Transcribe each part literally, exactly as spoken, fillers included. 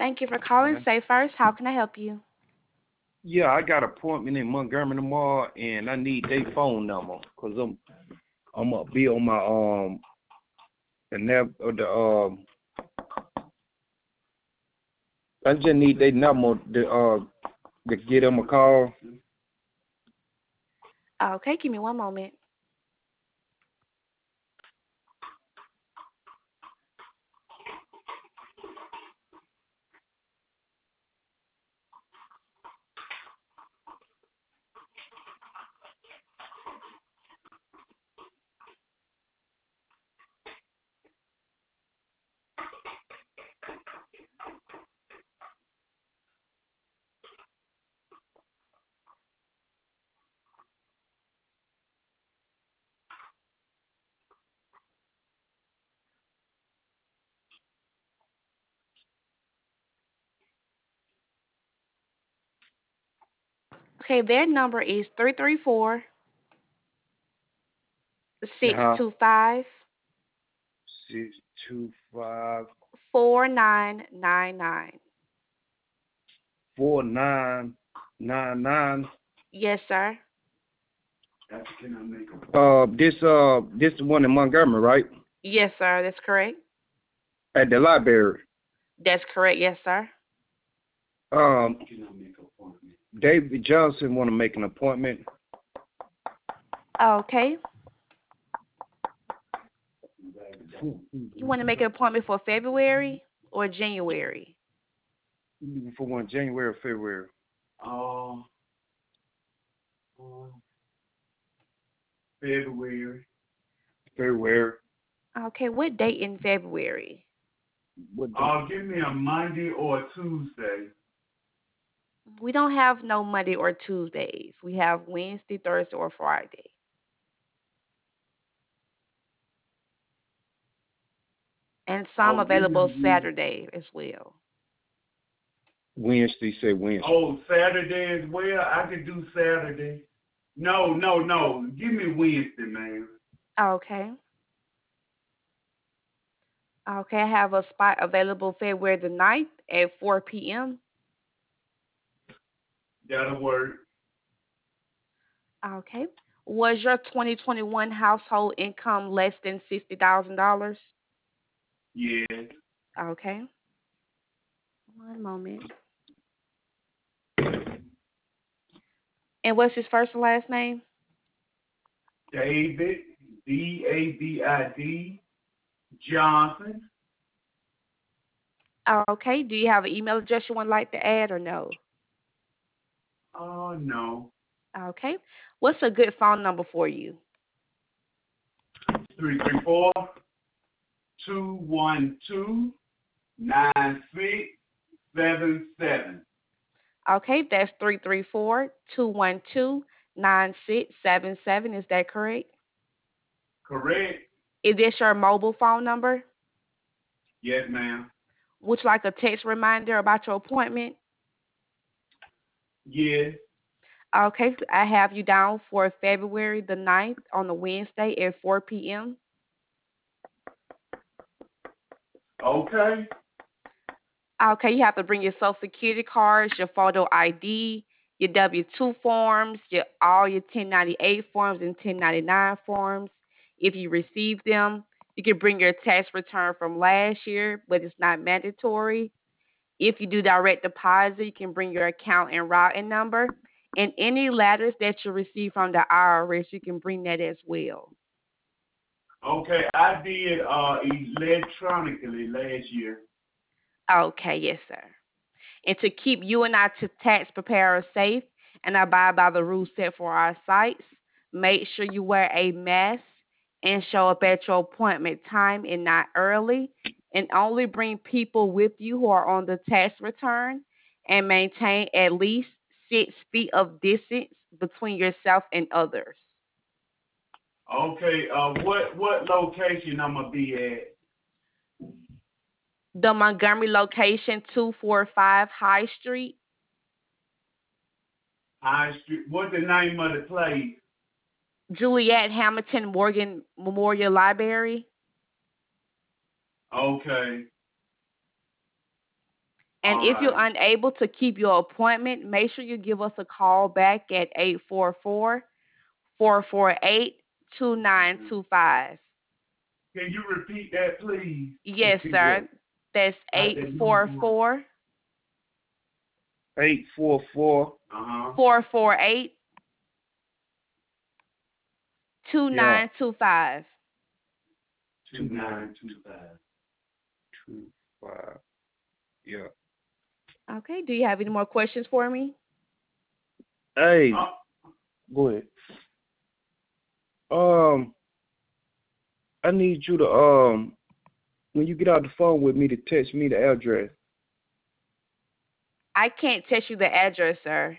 Thank you for calling. Yeah. Say first, how can I help you? Yeah, I got an appointment in Montgomery tomorrow, and I need their phone number because I'm I'm gonna be on my um the nav or the um I just need their number to uh to get them a call. Okay, give me one moment. Okay, their number is three three four, six Uh huh. two five, Six two five four nine nine nine. four nine nine nine. Yes, sir. Uh, this uh this the one in Montgomery, right? Yes, sir. That's correct. At the library. That's correct. Yes, sir. Um, David Johnson want to make an appointment. Okay. You want to make an appointment for February or January? For one January or February. Uh, uh, February. February. Okay, what date in February? What day? Uh, give me a Monday or a Tuesday. We don't have no Monday or Tuesdays. We have Wednesday, Thursday, or Friday. And some Oh, give available me Saturday as well. Wednesday, say Wednesday. Oh, Saturday as well. I could do Saturday. No, no, no. Give me Wednesday, man. Okay. Okay, I have a spot available February the ninth at four p m That'll work. Okay. Was your twenty twenty-one household income less than sixty thousand dollars? Yes. Okay. One moment. And what's his first and last name? David, D A V I D, Johnson. Okay. Do you have an email address you would like to add or no? Oh, no. Okay. What's a good phone number for you? three three four, two one two, nine six seven seven. Okay, that's three three four, two one two, nine six seven seven. Is that correct? Correct? Is this your mobile phone number? Yes, ma'am. Would you like a text reminder about your appointment? Yes. Okay, so I have you down for February the ninth on the Wednesday at four p m Okay. Okay, you have to bring your social security cards, your photo I D, your W two forms, your all your ten ninety-eight forms and ten ninety-nine forms. If you receive them, you can bring your tax return from last year, but it's not mandatory. If you do direct deposit, you can bring your account and routing number. And any letters that you receive from the I R S, you can bring that as well. Okay. I did uh electronically last year. Okay, yes, sir. And to keep you and our t- tax preparers safe and abide by the rules set for our sites, make sure you wear a mask and show up at your appointment time and not early. And only bring people with you who are on the tax return and maintain at least six feet of distance between yourself and others. Okay. Uh, what what location I'm gonna be at? The Montgomery location, two forty-five High Street. High Street. What's the name of the place? Juliet Hamilton Morgan Memorial Library. Okay. And All if you're right. unable to keep your appointment, make sure you give us a call back at eight four four, four four eight, two nine two five. Can you repeat that, please? Yes, sir. That's Got eight that four number? four, Eight four four. Uh-huh. four four eight, two Yeah. nine two five. Two nine two five. Two five. Yeah. Okay. Do you have any more questions for me? Hey, Uh, go ahead. Um, I need you to um, when you get out the phone with me, to text me the address. I can't text you the address, sir.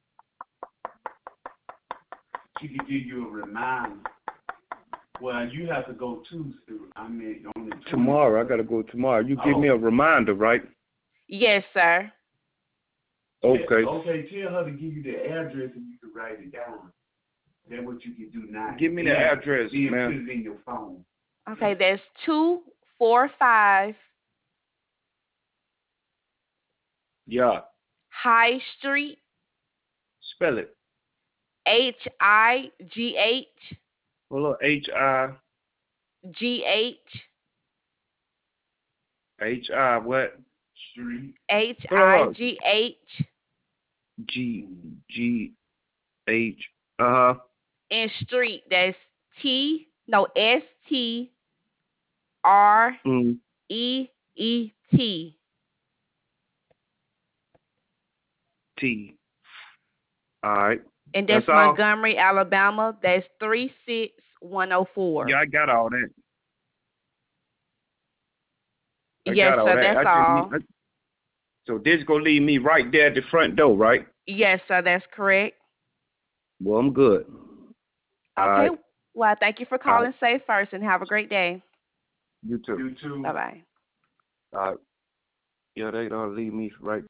she could give you a reminder. Well, you have to go Tuesday. I mean, on the Tomorrow, I gotta go tomorrow. You give Oh. me a reminder, right? Yes, sir. Okay. Okay, tell her to give you the address and you can write it down. That's what you can do now. Give me the Yeah. address, Then man. put it in your phone. Okay, that's two four five Yeah. High Street, Spell it. H I G H Hold on. H I G H H I what? Street. H Hold I on. G H G G H. Uh huh. and Street. That's T no S T R Mm. E E T. T. All right. And that's That's all. Montgomery, Alabama. That's three six one oh four. Yeah, I got all that. I Yes, got all sir. that. I That's just need. all. I, so this gonna leave me right there at the front door, right? Yes, sir. That's correct. Well, I'm good. All Okay. right. Well, thank you for All right. calling Safe First and have a great day. You too. You too. Bye bye. All right. Yeah, they gonna leave me right